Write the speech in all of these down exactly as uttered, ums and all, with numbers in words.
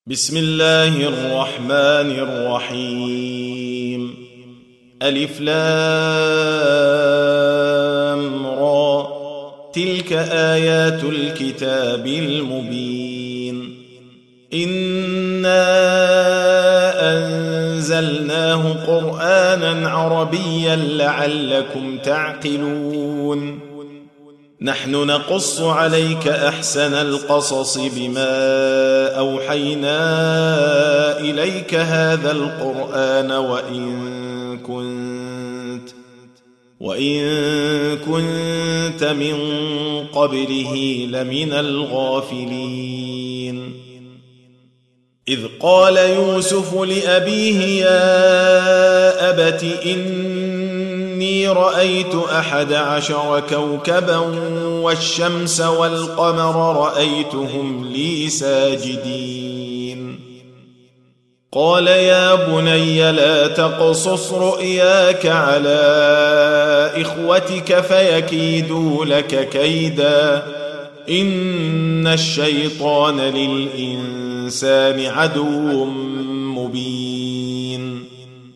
بسم الله الرحمن الرحيم. ألف لام را، تلك آيات الكتاب المبين. إنا أنزلناه قرآنا عربيا لعلكم تعقلون. نحن نقص عليك أحسن القصص بما أوحينا إليك هذا القرآن وإن كنت وإن كنت من قبله لمن الغافلين. إذ قال يوسف لأبيه يا أبت إني رأيت أحد عشر كوكبا والشمس والقمر رأيتهم لي ساجدين. قال يا بني لا تقصص رؤياك على إخوتك فيكيدوا لك كيدا، إن الشيطان للإنسان عدو مبين.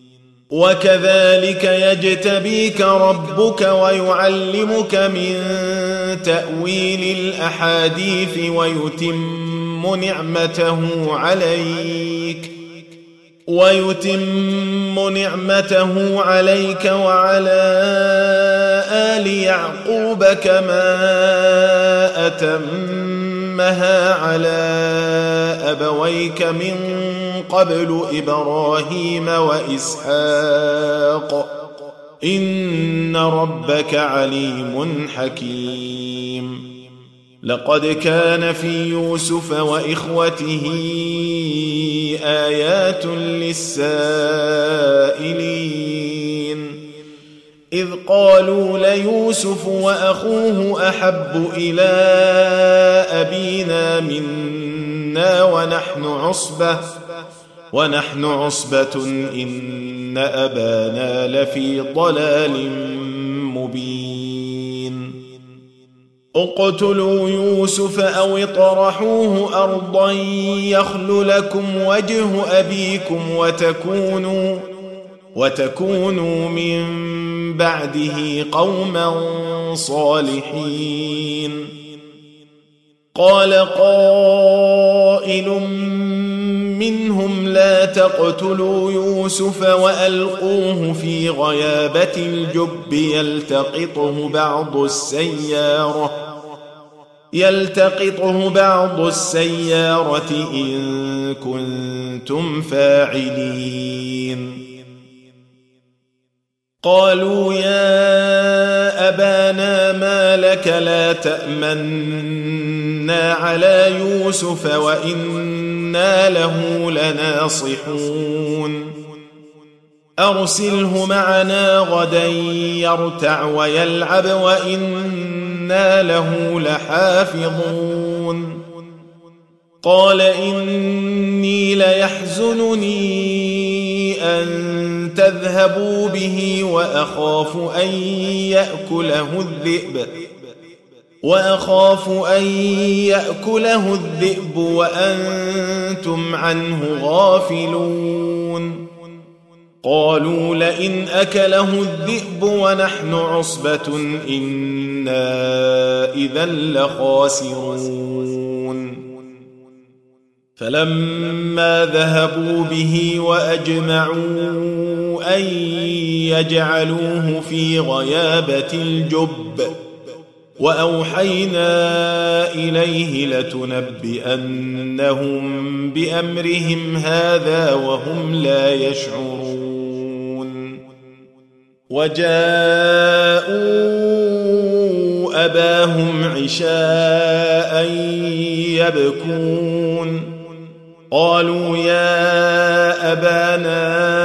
وكذلك يجتبيك ربك ويعلمك من تأويل الأحاديث ويتم نعمته عليك ويتم نعمته عليك وعلى آل يعقوب كما أتمها على أبويك من قبل إبراهيم وإسحاق، إن ربك عليم حكيم. لقد كان في يوسف وإخوته آيات للسائلين، إذ قالوا ليوسف وأخوه أحب إلى أبينا منا ونحن عصبة ونحن عصبة إن أبانا لفي ضلال مبين. اقتلوا يوسف أو اطرحوه أرضا يخل لكم وجه أبيكم وتكونوا وتكونوا من بعده قوما صالحين. قال قائل منهم لا تقتلوا يوسف وألقوه في غيابة الجب يلتقطه بعض السيارة يلتقطه بعض السيارة إن كنتم فاعلين. قالوا يا أبانا ما لك لا تأمنا على يوسف وإنا له لناصحون. أرسله معنا غدا يرتع ويلعب وإنا له لحافظون. قال إني ليحزنني أن تذهبوا به وأخاف أن يأكله الذئب وأخاف أن يأكله الذئب وأنتم عنه غافلون. قالوا لئن أكله الذئب ونحن عصبة إنا إذا لخاسرون. فلما ذهبوا به وأجمعوا أن يجعلوه في غيابة الجب وأوحينا إليه لتنبئنهم بأمرهم هذا وهم لا يشعرون. وجاءوا أباهم عشاء يبكون. قالوا يا أبانا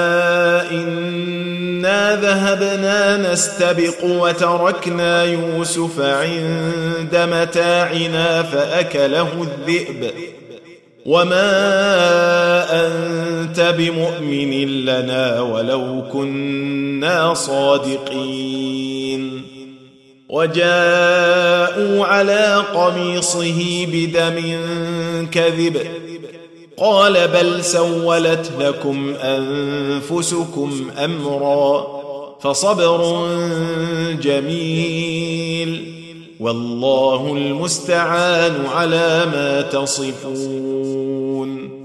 إنا ذهبنا نستبق وتركنا يوسف عند متاعنا فأكله الذئب وما أنت بمؤمن لنا ولو كنا صادقين. وجاءوا على قميصه بدم كذب قال بل سولت لكم أنفسكم أمرا فصبر جميل والله المستعان على ما تصفون.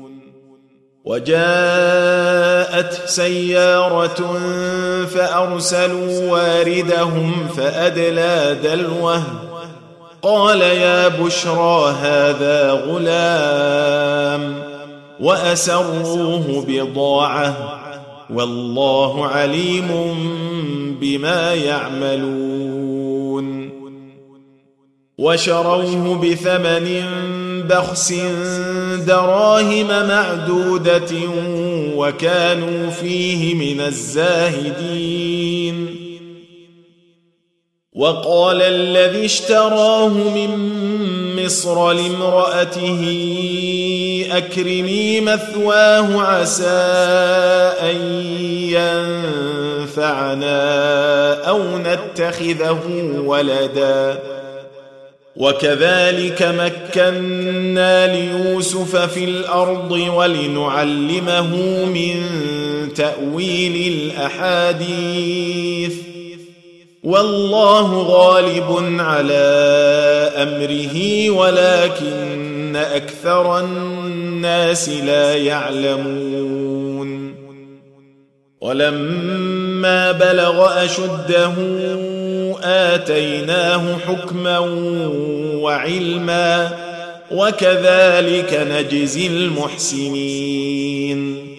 وجاءت سيارة فأرسلوا واردهم فأدلى دلوه قال يا بشرى هذا غلام وأسروه بضاعة والله عليم بما يعملون. وشروه بثمن بخس دراهم معدودة وكانوا فيه من الزاهدين. وقال الذي اشتراه من مصر لامرأته أكرمي مثواه عسى أن ينفعنا أو نتخذه ولدا وكذلك مكنا ليوسف في الأرض ولنعلمه من تأويل الأحاديث والله غالب على أمره ولكن أكثر الناس لا يعلمون. ولما بلغ أشده آتيناه حكما وعلما وكذلك نجزي المحسنين.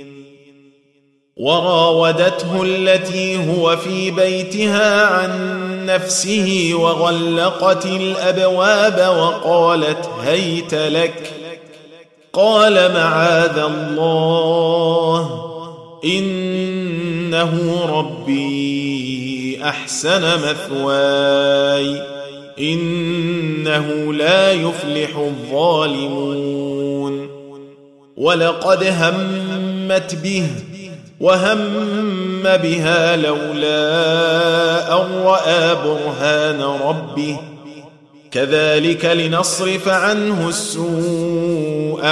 وراودته التي هو في بيتها عن نفسه وغلقت الأبواب وقالت هيت لك قال معاذ الله إنه ربي أحسن مثواي إنه لا يفلح الظالمون. ولقد همت به وهم بها لولا أن رأى برهان ربه كذلك لنصرف عنه السوء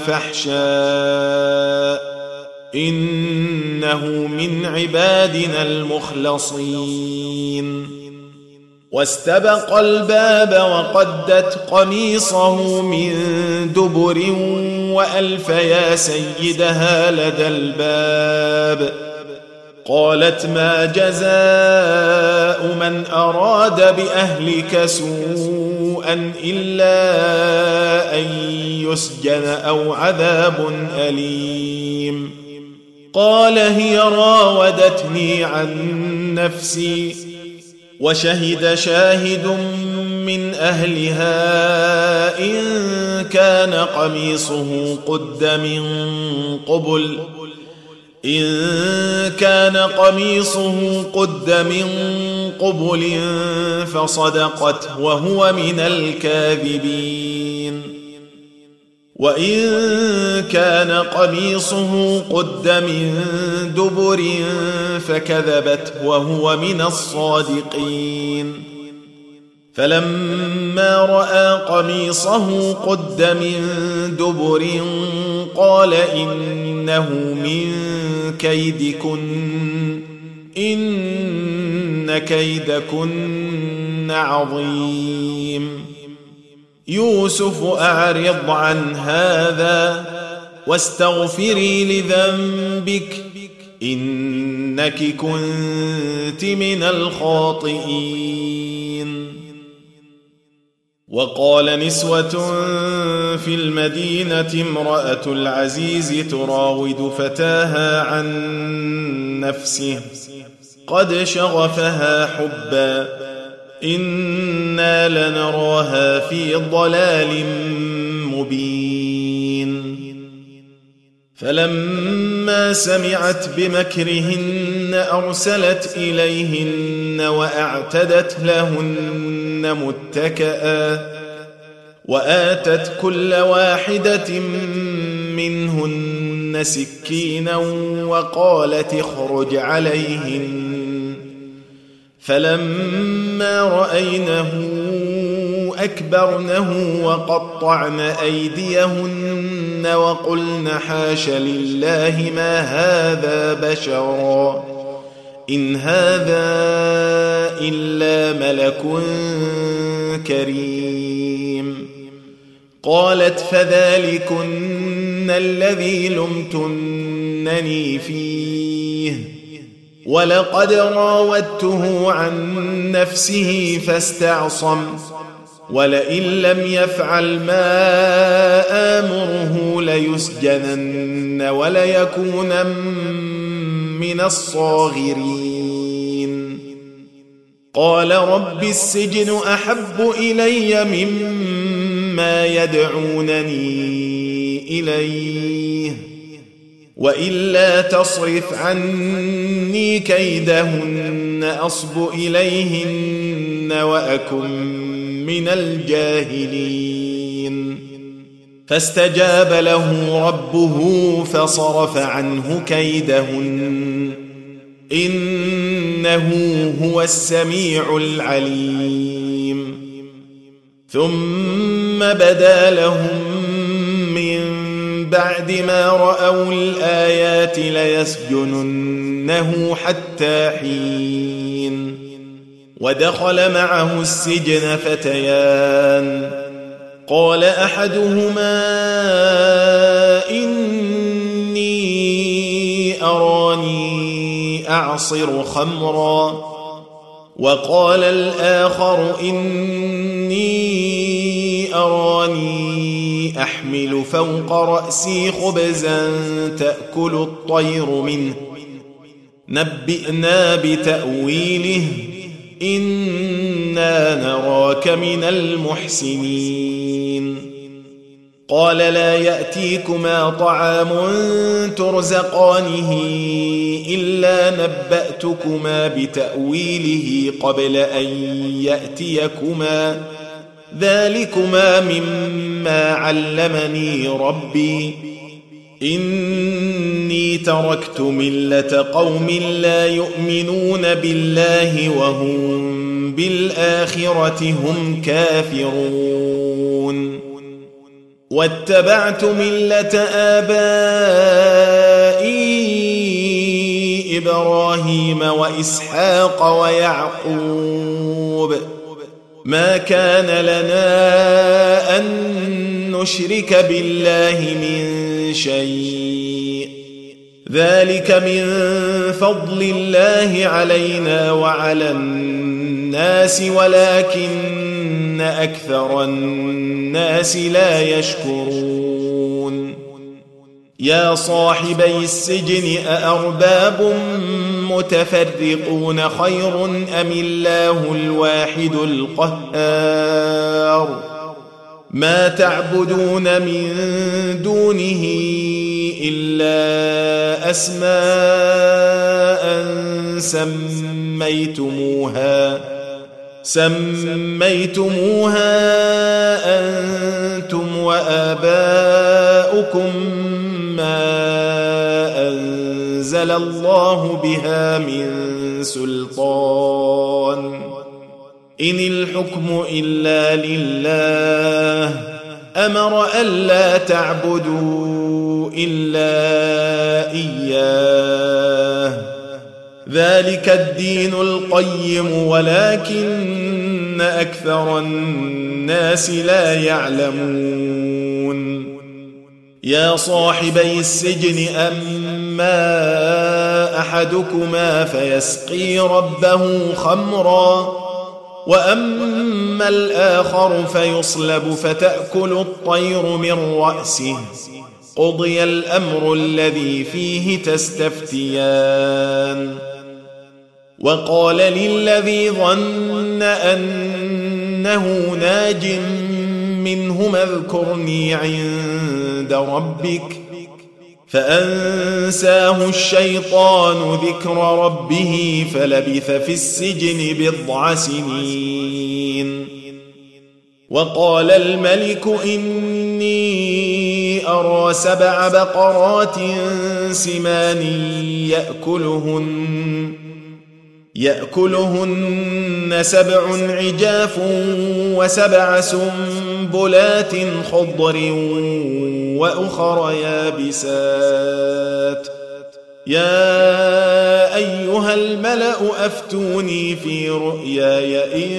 والفحشاء إنه من عبادنا المخلصين. واستبق الباب وقدت قميصه من دبر وألف يا سيدها لدى الباب قالت ما جزاء من أراد بأهلك سوءا إلا أن يسجن أو عذاب أليم. قال هي راودتني عن نفسي وشهد شاهد من أهلها إن كان قميصه قد من قبل إن كان قميصه قد من قبل فصدقت وهو من الكاذبين وإن كان قميصه قد من دبر فكذبت وهو من الصادقين. فلما رأى قميصه قد من دبر قال إنه من كيدكن إن كيدكن عظيم. يوسف أعرض عن هذا واستغفري لذنبك إنك كنت من الخاطئين. وقال نسوة في المدينة امرأة العزيز تراود فتاها عن نفسه قد شغفها حبا إنا لنراها في ضلال مبين. فلما سمعت بمكرهن أرسلت إليهن وأعتدت لهن متكئا وآتت كل واحدة منهن سكينا وقالت اخرج عليهن. فلما رأينه أكبرنه وقطعن أيديهن وقلن حاش لله ما هذا بشرا إن هذا إلا ملك كريم. قالت فذلكن الذي لمتنني فيه ولقد راودته عن نفسه فاستعصم ولئن لم يفعل ما آمره ليسجنن وليكون من الصاغرين. قال رب السجن أحب إلي مما يدعونني إليه وإلا تصرف عني كيدهن أصب إليهن وأكن من الجاهلين. فاستجاب له ربه فصرف عنه كيدهن إنه هو السميع العليم. ثم بدا لهم من بعد ما رأوا الآيات ليسجننه حتى حين. ودخل معه السجن فتيان قال أحدهما إني أراني أعصر خمرا وقال الآخر إني أراني أحمل فوق رأسي خبزا تأكل الطير منه نبئنا بتأويله إنا نراك من المحسنين. قال لا يأتيكما طعام ترزقانه إلا نبأتكما بتأويله قبل أن يأتيكما ذلكما مما علمني ربي إني تركت ملة قوم لا يؤمنون بالله وهم بالآخرة هم كافرون واتبعت ملة آبائي إبراهيم وإسحاق ويعقوب ما كان لنا أن نشرك بالله من شيء ذلك من فضل الله علينا وعلى الناس ولكن أكثر الناس لا يشكرون. يا صاحبي السجن أأرباب متفرقون خير أم الله الواحد القهار ما تعبدون من دونه إلا أسماء سميتموها سميتموها أنتم وآباؤكم ما أنزل الله بها من سلطان إن الحكم إلا لله أمر ألا تعبدوا إلا إياه ذلك الدين القيم ولكن أكثر الناس لا يعلمون. يا صاحبي السجن أما أحدكما فيسقي ربه خمرا وأما الآخر فيصلب فتأكل الطير من رأسه قضي الأمر الذي فيه تستفتيان. وقال للذي ظن أنه ناج منهما اذكرني عند ربك فأنساه الشيطان ذكر ربه فلبث في السجن بضع سنين. وقال الملك إني أرى سبع بقرات سمان يأكلهن يأكلهن سبع عجاف وسبع سنبلات خضر وأخر يابسات يا أيها الملأ أفتوني في رؤياي إن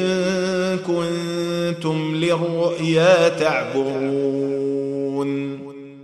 كنتم للرؤيا تعبرون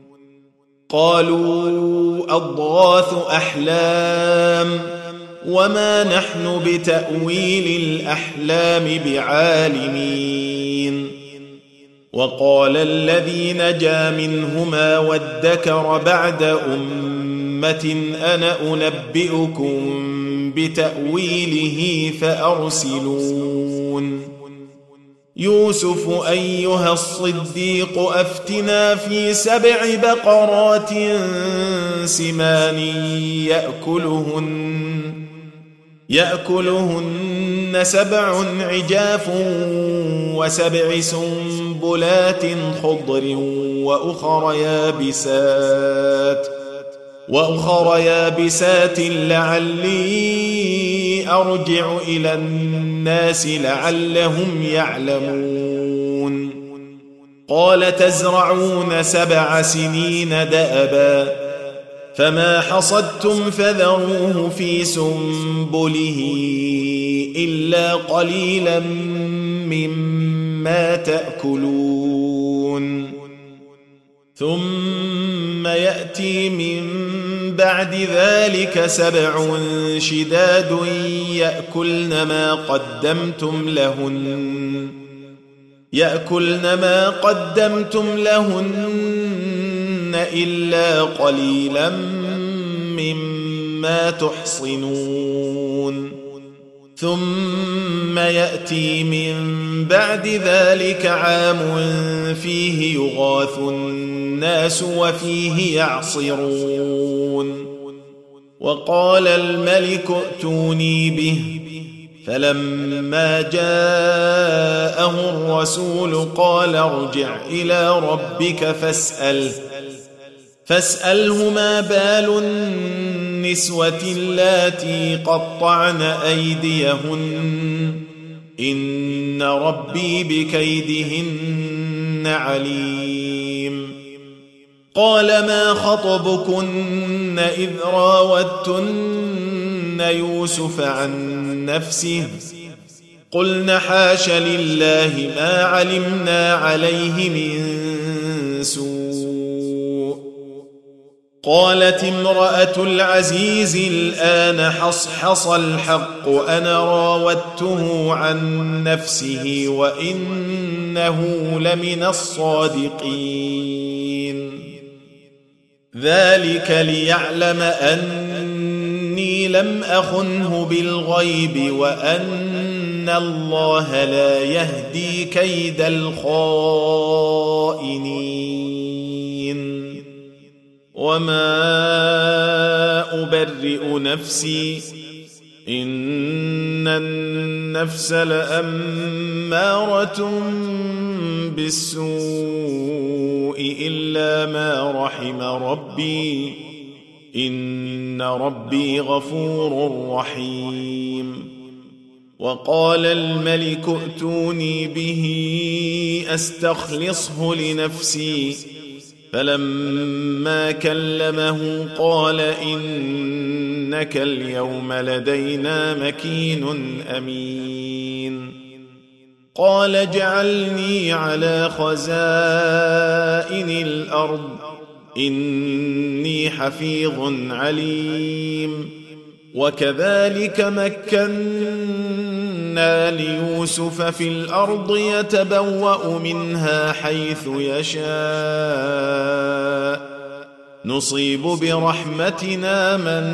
قالوا أضغاث أحلام وما نحن بتأويل الأحلام بعالمين وقال الذي نجا منهما وادكر بعد أمة أنا أنبئكم بتأويله فأرسلون يوسف أيها الصديق أفتنا في سبع بقرات سمان يأكلهن يأكلهن سبع عجاف وسبع سنبلات خضر وأخر يابسات وأخر يابسات لعلي أرجع إلى الناس لعلهم يعلمون قال تزرعون سبع سنين دأبا فما حصدتم فذروه في سنبله إلا قليلا مما تأكلون ثم يأتي من بعد ذلك سبع شداد يأكلن ما قدمتم لهن يأكلن ما قدمتم لهن إلا قليلا مما تحصنون ثم يأتي من بعد ذلك عام فيه يغاث الناس وفيه يعصرون وقال الملك ائتوني به فلما جاءه الرسول قال ارجع إلى ربك فاسأله فاسأله ما بال النسوة اللاتي قطعن أيديهن إن ربي بكيدهن عليم قال ما خطبكن إذ راوتن يوسف عن نفسه قلن حاش لله ما علمنا عليه من سوء قالت امرأة العزيز الآن حصحص الحق أنا راودته عن نفسه وإنه لمن الصادقين ذلك ليعلم أني لم أخنه بالغيب وأن الله لا يهدي كيد الخائنين وما أبرئ نفسي إن النفس لأمارة بالسوء إلا ما رحم ربي إن ربي غفور رحيم وقال الملك ائتوني به أستخلصه لنفسي فلما كلمه قال إنك اليوم لدينا مكين أمين قال اجعلني على خزائن الأرض إني حفيظ عليم وكذلك مكنا ليوسف في الأرض يتبوأ منها حيث يشاء نصيب برحمتنا من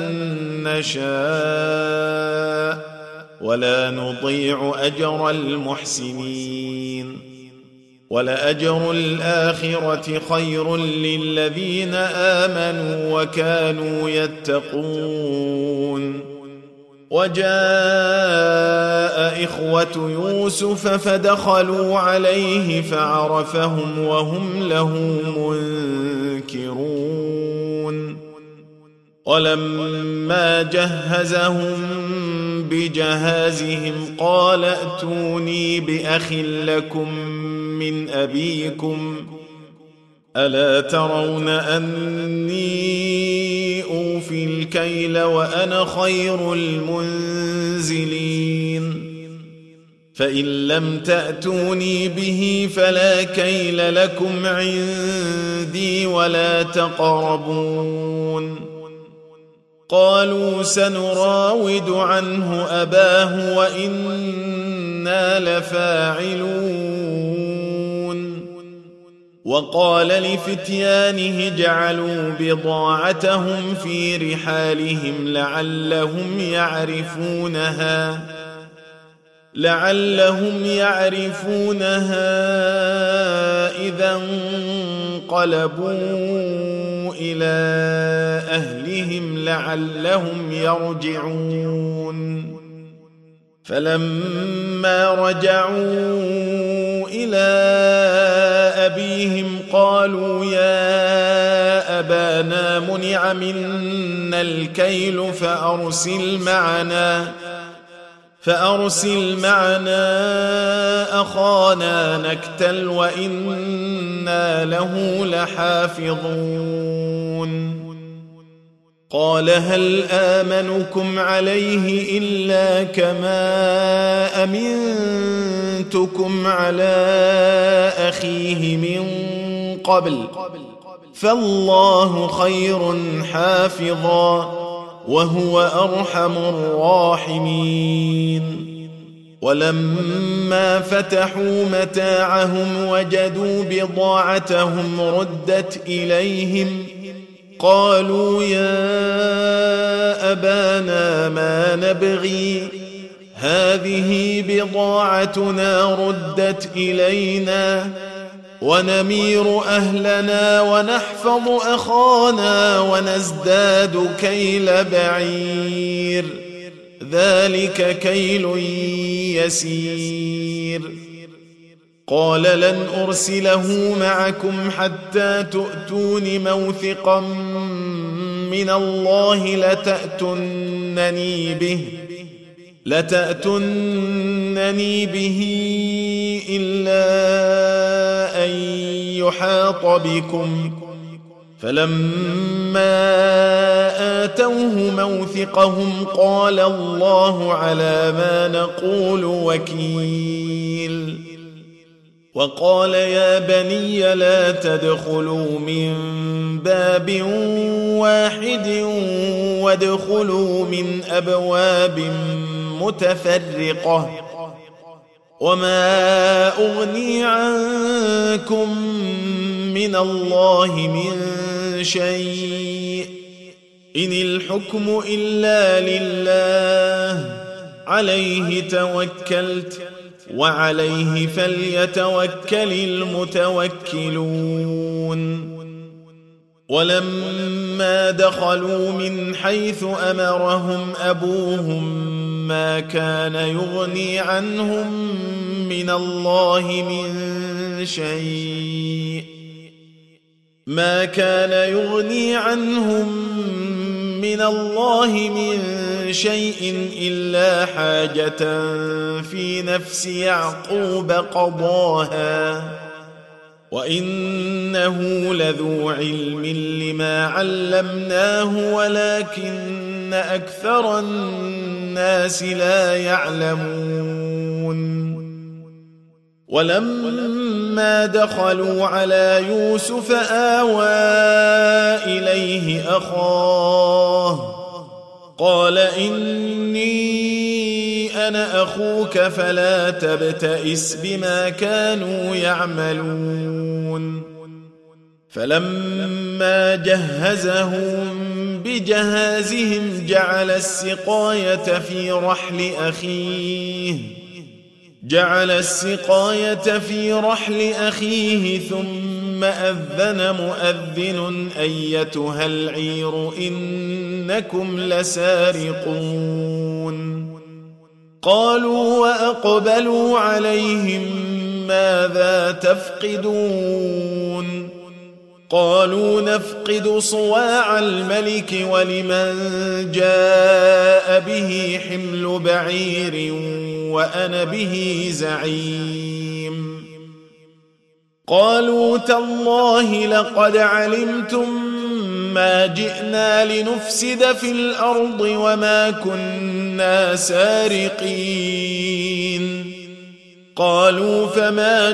نشاء ولا نضيع أجر المحسنين ولأجر الآخرة خير للذين آمنوا وكانوا يتقون وجاء إخوة يوسف فدخلوا عليه فعرفهم وهم له منكرون ولما جهزهم بجهازهم قال ائتوني بأخ لكم من أبيكم ألا ترون أني أوفي الكيل وأنا خير المنزلين فإن لم تأتوني به فلا كيل لكم عندي ولا تقربون قالوا سنراود عنه أباه وإنا لفاعلون وقال لفتيانه جعلوا بضاعتهم في رحالهم لعلهم يعرفونها لعلهم يعرفونها إذا انقلبوا إلى أهلهم لعلهم يرجعون فلما رجعوا إلى أبيهم قالوا يا أبانا منع منا الكيل فأرسل معنا فأرسل معنا أخانا نكتل وإنا له لحافظون قال هل آمنكم عليه إلا كما أمنتكم على أخيه من قبل فالله خير حافظا وهو أرحم الراحمين ولما فتحوا متاعهم وجدوا بضاعتهم ردت إليهم قالوا يا أبانا ما نبغي هذه بضاعتنا ردت إلينا ونمير أهلنا ونحفظ أخانا ونزداد كيل بعير ذلك كيل يسير قال لن أرسله معكم حتى تؤتون موثقا من الله لتأتونني به لتأتونني به إلا أن يحاط بكم فلما آتوه موثقهم قال الله على ما نقول وكيل وقال يا بني لا تدخلوا من باب واحد وادخلوا من أبواب متفرقة وما أغني عنكم من الله من شيء إن الحكم إلا لله عليه توكلت وعليه فليتوكل المتوكلون ولما دخلوا من حيث أمرهم أبوهم ما كان يغني عنهم من الله من شيء ما كان يغني عنهم من الله من شيء إلا حاجة في نفس يعقوب قضاها وإنه لذو علم لما علمناه ولكن أكثر الناس لا يعلمون ولما دخلوا على يوسف آوى إليه أخاه قال إني أنا أخوك فلا تبتئس بما كانوا يعملون فلما جهزهم بجهازهم جعل السقاية في رحل أخيه جعل السقاية في رحل أخيه ثم أذن مؤذن أيتها العير إنكم لسارقون قالوا وأقبلوا عليهم ماذا تفقدون قالوا نفقد صواع الملك ولمن جاء به حمل بعير وأنا به زعيم قالوا تالله لقد علمتم ما جئنا لنفسد في الأرض وما كنا سارقين قالوا فما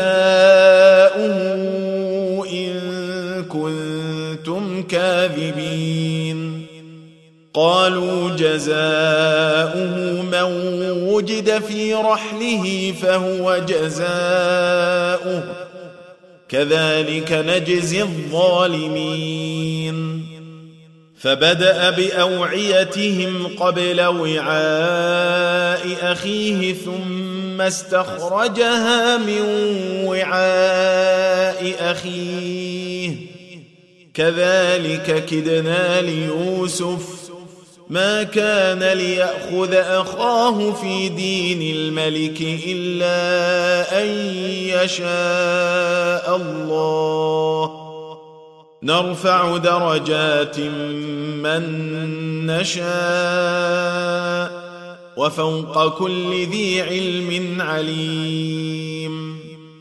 جزاؤه إن كنتم كاذبين قالوا جزاؤه من وجد في رحله فهو جزاؤه كذلك نجزي الظالمين فبدأ بأوعيتهم قبل وعاء أخيه ثم استخرجها من وعاء أخيه كذلك كدنا ليوسف ما كان ليأخذ أخاه في دين الملك إلا أن يشاء الله نرفع درجات من نشاء وفوق كل ذي علم عليم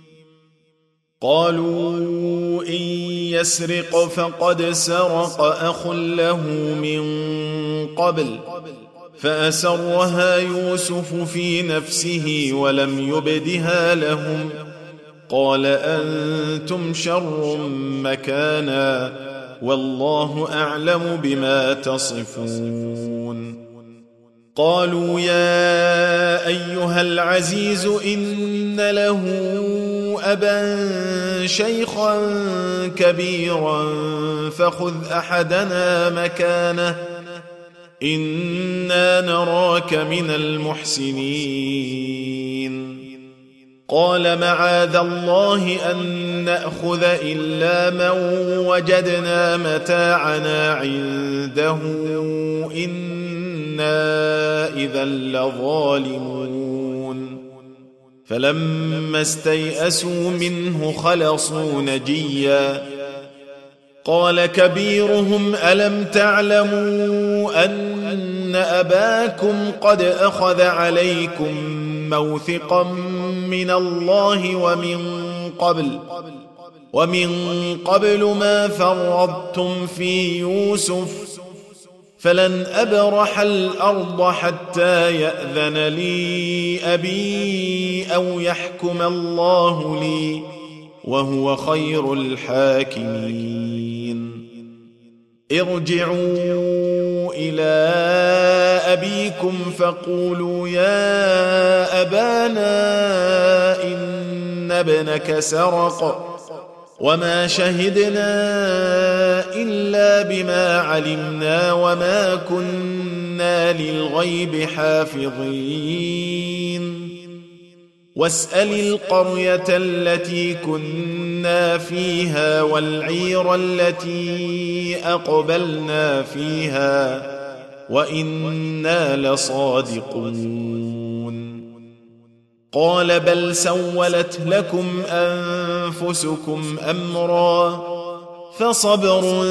قالوا إن يسرق فقد سرق أخ له من قبل فأسرها يوسف في نفسه ولم يبدها لهم قال أنتم شر مكانا والله أعلم بما تصفون قالوا يا أيها العزيز إن له أبا شيخا كبيرا فخذ أحدنا مكانه إنا نراك من المحسنين قال معاذ الله أن نأخذ إلا من وجدنا متاعنا عنده إنا إذا لظالمون فلما استيئسوا منه خلصوا نجيا قال كبيرهم ألم تعلموا أن أباكم قد أخذ عليكم موثقا من الله ومن قبل ومن قبل ما فرضتم في يوسف فلن أبرح الأرض حتى يأذن لي أبي أو يحكم الله لي وهو خير الحاكمين ارجعوا إلى أبيكم فقولوا يا أبانا إن ابنك سرق وما شهدنا إلا بما علمنا وما كنا للغيب حافظين واسأل القرية التي كنا فيها والعير التي أقبلنا فيها وإنا لصادقون قال بل سولت لكم أنفسكم أمرا فصبر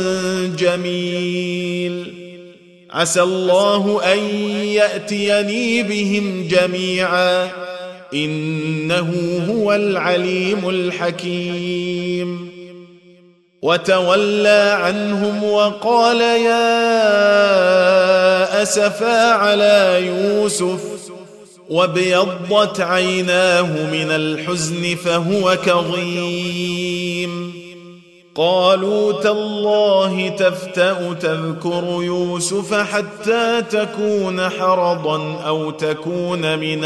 جميل عسى الله أن يأتيني بهم جميعا إنه هو العليم الحكيم وتولى عنهم وقال يا أسفا على يوسف وابيضت عيناه من الحزن فهو كظيم قالوا تالله تفتأ تذكر يوسف حتى تكون حرضا أو تكون من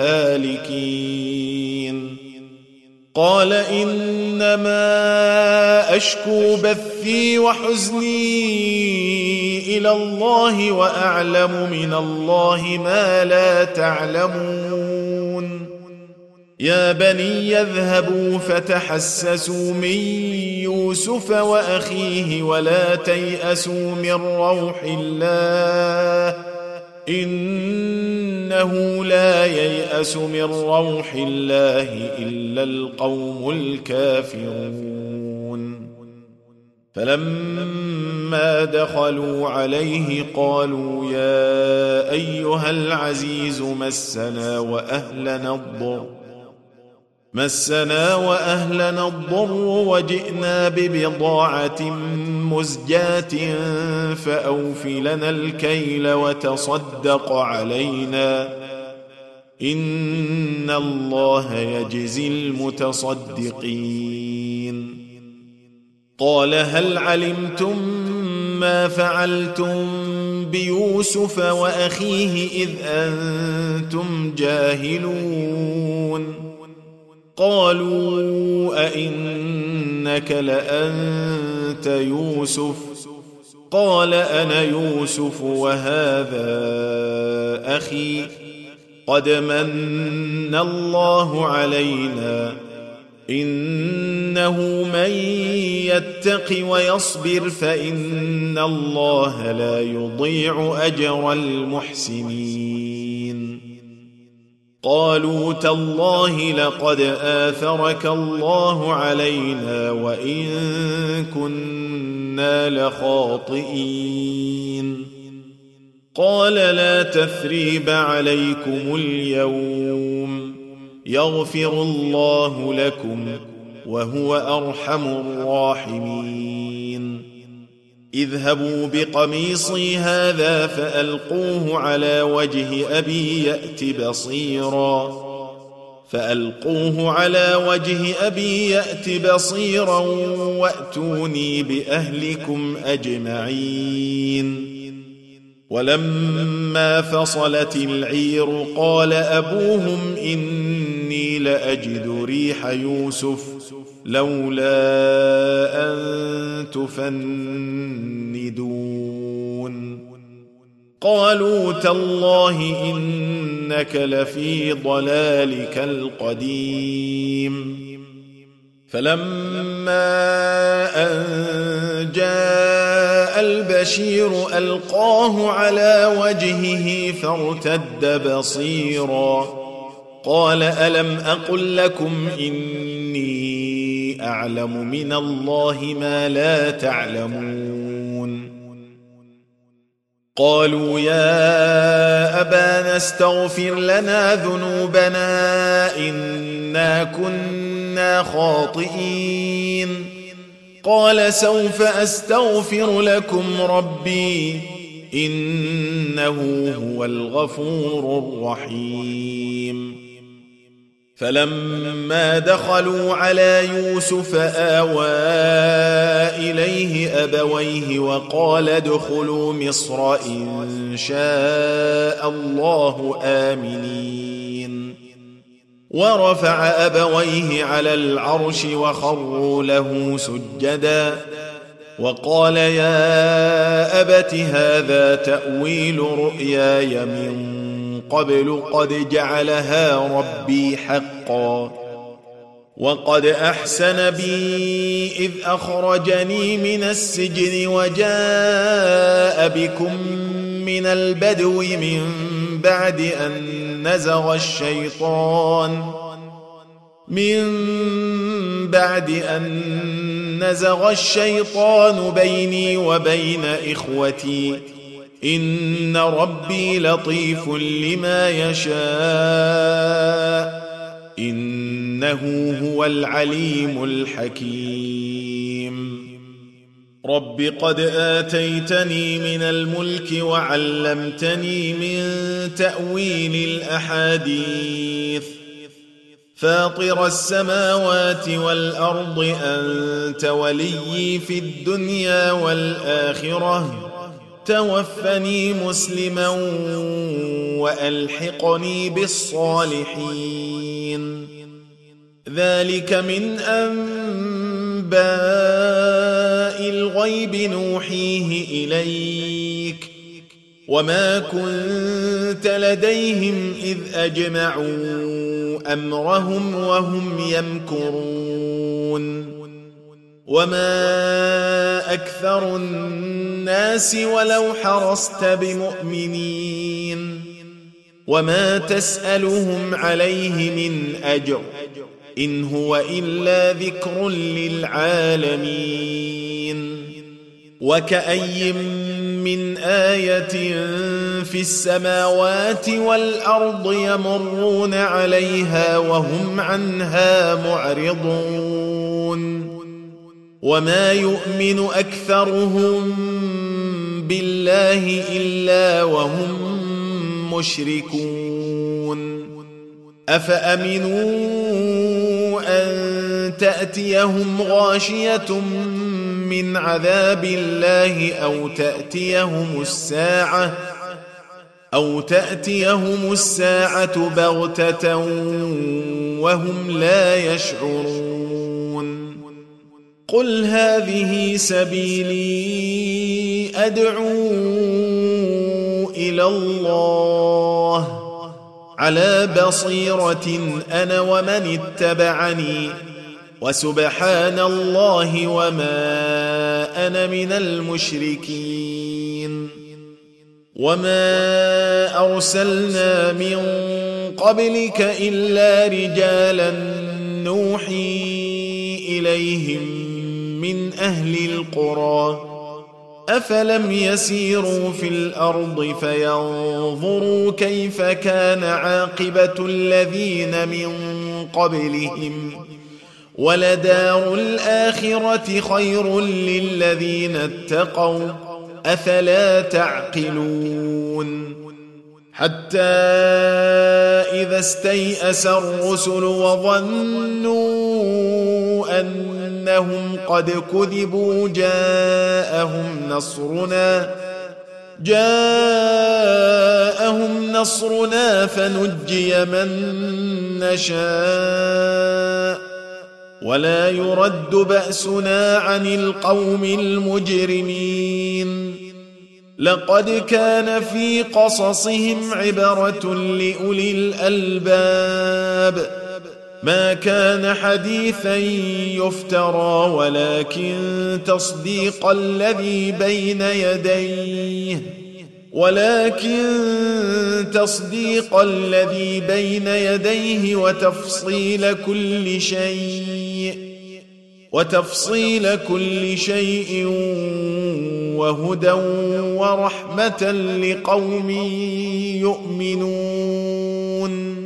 الهالكين قال إنما أشكو بثي وحزني إلى الله وأعلم من الله ما لا تعلمون يا بني يذهبوا فتحسسوا من يوسف وأخيه ولا تيأسوا من روح الله إنه لا ييأس من روح الله إلا القوم الكافرون فلما دخلوا عليه قالوا يا أيها العزيز مسنا وأهلنا الضر مسنا وأهلنا الضر وجئنا ببضاعة مزجاة فأوف لنا الكيل وتصدق علينا إن الله يجزي المتصدقين قال هل علمتم ما فعلتم بيوسف وأخيه إذ أنتم جاهلون قالوا أئنك لأنت يوسف قال أنا يوسف وهذا أخي قد من الله علينا إنه من يتق ويصبر فإن الله لا يضيع أجر المحسنين قالوا تالله لقد آثرك الله علينا وإن كنا لخاطئين قال لا تثريب عليكم اليوم يغفر الله لكم وهو أرحم الراحمين اذهبوا بقميصي هذا فألقوه على وجه أبي يأت بصيرا فألقوه على وجه أبي يأت بصيرا وأتوني بأهلكم أجمعين ولما فصلت العير قال أبوهم إني لأجد ريح يوسف لولا أن تفندون قالوا تالله إنك لفي ضلالك القديم فلما أن جاء البشير ألقاه على وجهه فارتد بصيرا قال ألم أقل لكم إني أعلم من الله ما لا تعلمون قالوا يا أبانا استغفر لنا ذنوبنا إنا كنا خاطئين قال سوف أستغفر لكم ربي إنه هو الغفور الرحيم فلما دخلوا على يوسف آوى إليه أبويه وقال ادخلوا مصر إن شاء الله آمنين ورفع أبويه على العرش وخروا له سجدا وقال يا أبت هذا تأويل رؤياي من قبل قد جعلها ربي حقا وقد أحسن بي إذ أخرجني من السجن وجاء بكم من البدو من بعد أن نزغ الشيطان من بعد أن نزغ الشيطان بيني وبين إخوتي إن ربي لطيف لما يشاء إنه هو العليم الحكيم رب قد آتيتني من الملك وعلمتني من تأويل الأحاديث فاطر السماوات والأرض أنت وليي في الدنيا والآخرة توفني مسلما وألحقني بالصالحين ذلك من أنباء الغيب نوحيه إليك وما كنت لديهم إذ أجمعوا أمرهم وهم يمكرون وما أكثر الناس ولو حرصت بمؤمنين وما تسألهم عليه من أجر إن هو إلا ذكر للعالمين وكأي من آية في السماوات والأرض يمرون عليها وهم عنها معرضون وما يؤمن أكثرهم بالله إلا وهم مشركون أفأمنوا أن تأتيهم غاشية من عذاب الله أو تأتيهم الساعة أو تأتيهم الساعة بغتة وهم لا يشعرون قل هذه سبيلي أدعو إلى الله على بصيرة أنا ومن اتبعني وسبحان الله وما أنا من المشركين وما أرسلنا من قبلك إلا رجالا نوحي إليهم من أهل القرى أفلم يسيروا في الأرض فينظروا كيف كان عاقبة الذين من قبلهم ولدار الآخرة خير للذين اتقوا أفلا تعقلون حتى إذا استيأس الرسل وظنوا أنهم قد كذبوا جاءهم نصرنا جاءهم نصرنا فنجي من نشاء ولا يرد بأسنا عن القوم المجرمين لقد كان في قصصهم عبرة لأولي الألباب ما كان حديثا يفترى ولكن تصديق الذي بين يديه ولكن تصديق الذي بين يديه وتفصيل كل شيء وتفصيل كل شيء وهدى ورحمة لقوم يؤمنون